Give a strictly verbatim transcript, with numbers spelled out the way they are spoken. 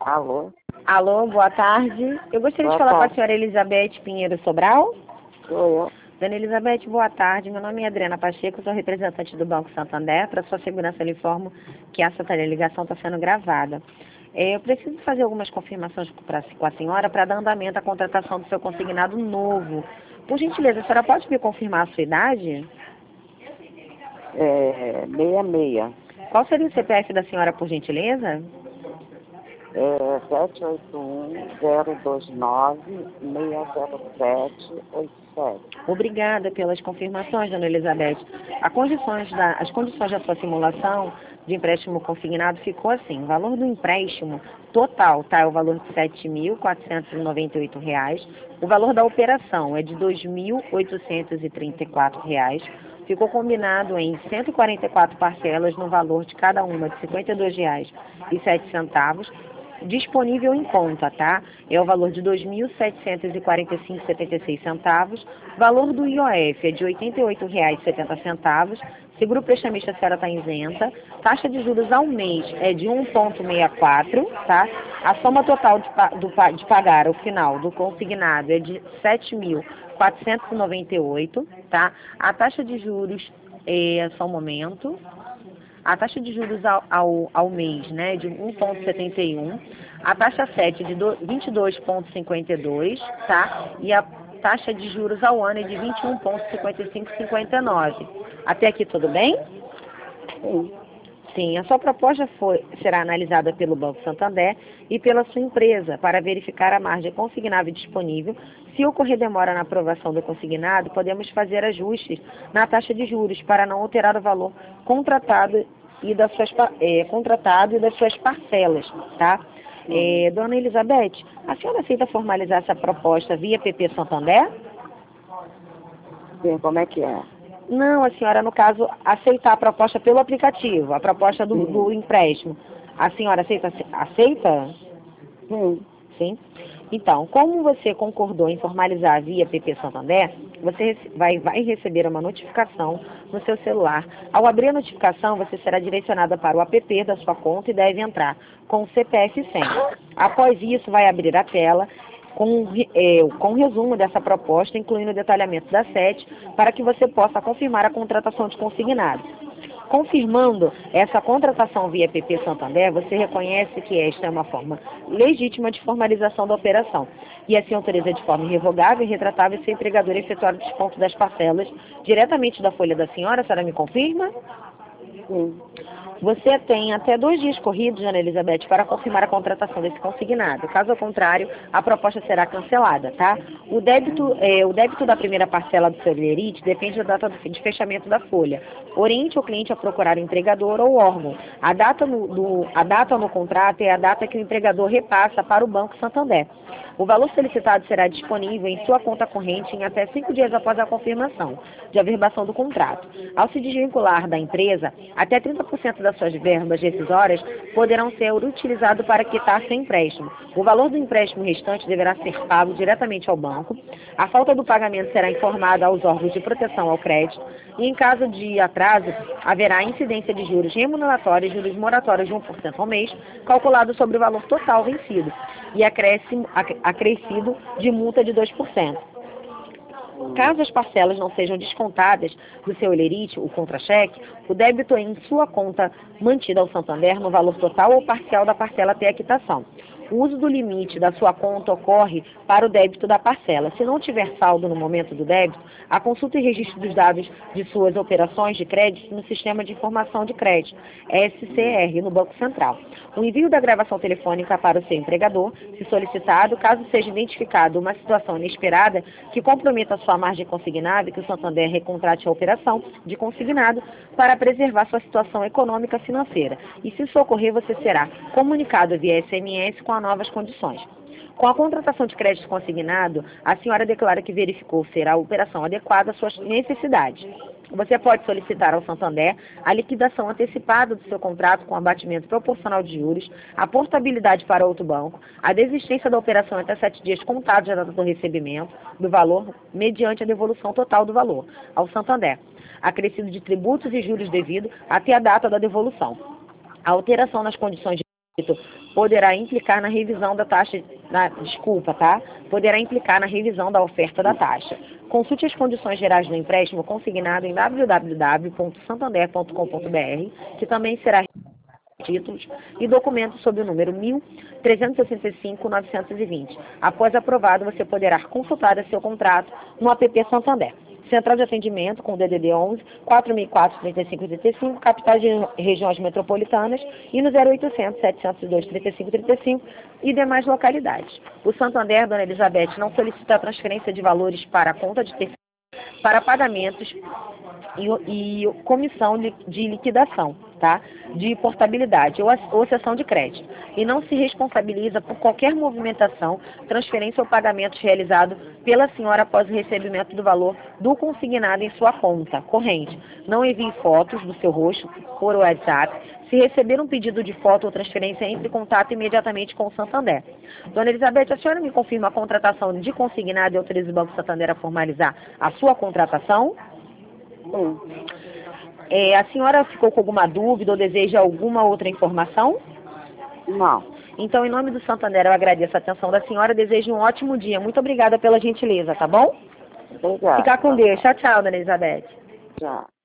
Alô? Alô, boa tarde. Eu gostaria Boa de falar tarde. com a senhora Elizabeth Pinheiro Sobral. Sou eu. Dona Elizabeth, boa tarde. Meu nome é Adriana Pacheco, sou representante do Banco Santander. Para sua segurança, eu lhe informo que essa ligação está sendo gravada. É, eu preciso fazer algumas confirmações pra, com a senhora para dar andamento à contratação do seu consignado novo. Por gentileza, a senhora pode me confirmar a sua idade? É, meia meia. Qual seria o C P F da senhora, por gentileza? É, sete oito um, zero dois nove, seis zero sete, oito sete. Obrigada pelas confirmações, dona Elizabeth. As condições da, as condições da sua simulação de empréstimo consignado ficou assim: o valor do empréstimo total tá, é o valor de sete mil quatrocentos e noventa e oito reais. O valor da operação é de dois mil oitocentos e trinta e quatro reais. Ficou combinado em cento e quarenta e quatro parcelas no valor de cada uma de cinquenta e dois reais e sete centavos. Disponível em conta, tá? É o valor de dois mil setecentos e quarenta e cinco reais e setenta e seis centavos. Valor do I O F é de oitenta e oito reais e setenta centavos. Seguro prestamista, a senhora está isenta. Taxa de juros ao mês é de um vírgula sessenta e quatro, tá? A soma total de, do, de pagar ao final do consignado é de sete mil quatrocentos e noventa e oito, tá? A taxa de juros é só um momento. A taxa de juros ao, ao, ao mês, né, de um vírgula setenta e um, a taxa sete de vinte e dois vírgula cinquenta e dois, tá? E a taxa de juros ao ano é de vinte e um vírgula cinquenta e cinco cinquenta e nove. Até aqui tudo bem? Sim. Sim, a sua proposta foi, será analisada pelo Banco Santander e pela sua empresa para verificar a margem consignável disponível. Se ocorrer demora na aprovação do consignado, podemos fazer ajustes na taxa de juros para não alterar o valor contratado e das suas, é, contratado e das suas parcelas, tá? Uhum. É, dona Elizabeth, a senhora aceita formalizar essa proposta via P P Santander? Sim, como é que é? Não, a senhora, no caso, aceitar a proposta pelo aplicativo, a proposta do, Sim. do empréstimo. A senhora aceita? Aceita? Sim. Sim. Então, como você concordou em formalizar via P P Santander, você vai, vai receber uma notificação no seu celular. Ao abrir a notificação, você será direcionada para o app da sua conta e deve entrar com o C P F e senha. Após isso, vai abrir a tela com, é, com resumo dessa proposta, incluindo o detalhamento da S E T, para que você possa confirmar a contratação de consignado. Confirmando essa contratação via P P Santander, você reconhece que esta é uma forma legítima de formalização da operação e assim autoriza de forma irrevogável e retratável seu empregador efetuar o desconto das parcelas diretamente da folha da senhora. A senhora me confirma? Sim. Você tem até dois dias corridos, Ana Elizabeth, para confirmar a contratação desse consignado. Caso contrário, a proposta será cancelada, tá? O débito, é, o débito da primeira parcela do seu lerite depende da data de fechamento da folha. Oriente o cliente a procurar o empregador ou órgão. A data no, do, a data no contrato é a data que o empregador repassa para o Banco Santander. O valor solicitado será disponível em sua conta corrente em até cinco dias após a confirmação de averbação do contrato. Ao se desvincular da empresa, até trinta por cento das suas verbas rescisórias poderão ser utilizadas para quitar seu empréstimo. O valor do empréstimo restante deverá ser pago diretamente ao banco. A falta do pagamento será informada aos órgãos de proteção ao crédito e, em caso de atraso, haverá incidência de juros remuneratórios e juros moratórios de um por cento ao mês, calculado sobre o valor total vencido e acréscimo, acrescido de multa de dois por cento. Caso as parcelas não sejam descontadas do seu lerite, o contra-cheque, o débito é em sua conta mantida ao Santander no valor total ou parcial da parcela até a quitação. O uso do limite da sua conta ocorre para o débito da parcela. Se não tiver saldo no momento do débito, a consulta e registro dos dados de suas operações de crédito no Sistema de Informação de Crédito, S C R, no Banco Central. O envio da gravação telefônica para o seu empregador, se solicitado, caso seja identificado uma situação inesperada que comprometa a sua margem consignada, que o Santander recontrate a operação de consignado para preservar sua situação econômica financeira. E se isso ocorrer, você será comunicado via S M S com as novas condições. Com a contratação de crédito consignado, a senhora declara que verificou ser a operação adequada às suas necessidades. Você pode solicitar ao Santander a liquidação antecipada do seu contrato com abatimento proporcional de juros, a portabilidade para outro banco, a desistência da operação até sete dias contados da data do recebimento do valor, mediante a devolução total do valor ao Santander, acrescido de tributos e juros devido até a data da devolução. A alteração nas condições de poderá implicar na revisão da taxa, na, desculpa, tá? Poderá implicar na revisão da oferta da taxa. Consulte as condições gerais do empréstimo consignado em w w w ponto santander ponto com ponto b r, que também será títulos e documentos sob o número mil trezentos e sessenta e cinco ponto novecentos e vinte. Após aprovado, você poderá consultar seu contrato no app Santander. Central de atendimento com o D D D onze, quatro mil e quatro, trinta e cinco, trinta e cinco, capitais de regiões metropolitanas e no zero oitocentos, setecentos e dois, trinta e cinco, trinta e cinco e demais localidades. O Santander, Dona Elizabeth, não solicita a transferência de valores para a conta de terceiro para pagamentos e, e comissão de, de liquidação, tá? De portabilidade ou, ou cessão de crédito. E não se responsabiliza por qualquer movimentação, transferência ou pagamento realizado pela senhora após o recebimento do valor do consignado em sua conta corrente. Não envie fotos do seu rosto por WhatsApp. Se receber um pedido de foto ou transferência, entre em contato imediatamente com o Santander. Dona Elizabeth, a senhora me confirma a contratação de consignado e autoriza o Banco Santander a formalizar a sua contratação? Sim. É, a senhora ficou com alguma dúvida ou deseja alguma outra informação? Não. Então, em nome do Santander, eu agradeço a atenção da senhora, desejo um ótimo dia. Muito obrigada pela gentileza, tá bom? Obrigada. Ficar com Deus. Tchau, tchau, Dona Elizabeth. Tchau.